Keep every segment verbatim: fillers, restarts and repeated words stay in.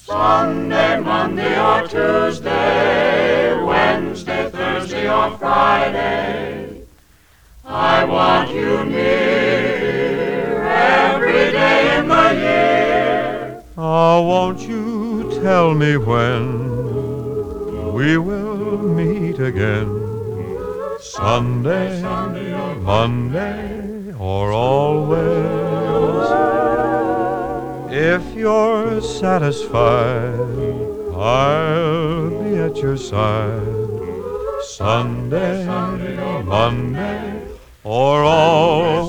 Sunday, Monday, or Tuesday, Wednesday, Thursday, or Friday, I want you near every day in the year. Oh, won't you tell me when we will meet again? Sunday, Monday, or always. If you're satisfied, I'll be at your side. Sunday, Monday, or always.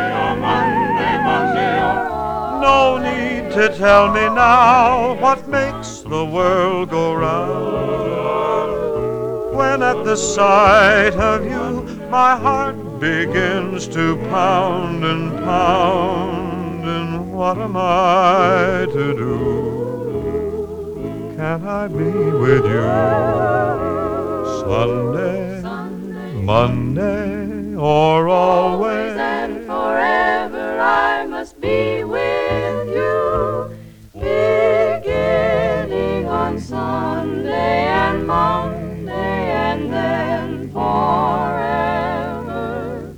No need to tell me now what makes the world go round. When at the sight of you my heart begins to pound and pound, and what am I to do? Can I be with you? Sunday, Monday, or always. And forever I must be with you, beginning on Sunday and Monday, and then forever.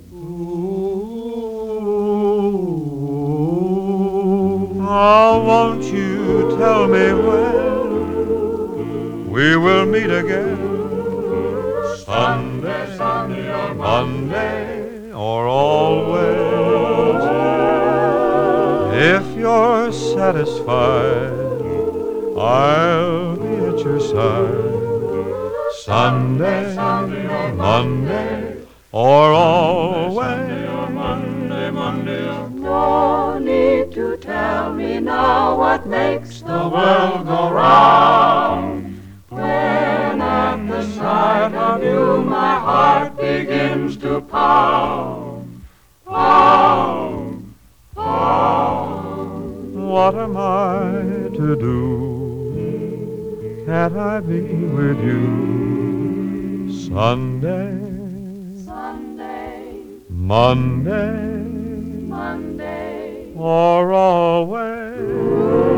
Ooh. Oh, won't you tell me when we will meet again? Sunday, Sunday, or Monday, or always. If you're satisfied, I'll be at your side. Sunday, Monday, or always. No need to tell me now what makes the world go round. When at the sight of you my heart begins to pound, pound, pound. What am I to do? Can't I be with you? Sunday, Sunday, Monday, Monday, or always.